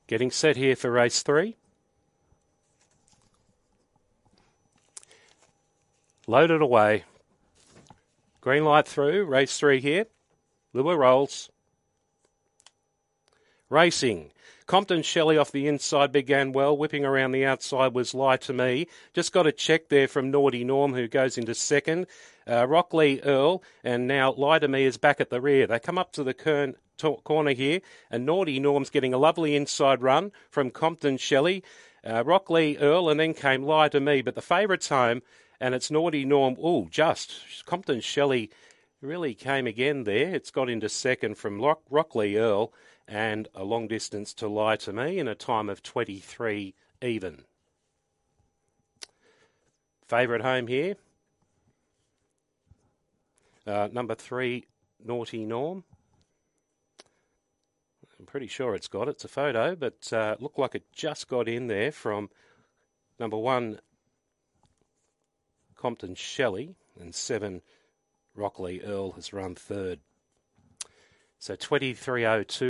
Getting set here for race 3. Loaded away. Green light through, race 3 here. Lua rolls. Racing. Compton Shelley off the inside began well. Whipping around the outside was Lie to Me. Just got a check there from Naughty Norm, who goes into second. Rockley Earl, and now Lie to Me is back at the rear. They come up to the corner here, and Naughty Norm's getting a lovely inside run from Compton Shelley. Rockley Earl, and then came Lie to Me. But the favourite's home, and it's Naughty Norm. Oh, just Compton Shelley really came again there. It's got into second from Rockley Earl, and a long distance to Lie to Me in a time of 23 even. Favourite home here. Number 3, Naughty Norm. I'm pretty sure it's got it. It's a photo, but looked like it just got in there from number 1, Compton Shelley, and 7, Rockley Earl has run third. So 23.02.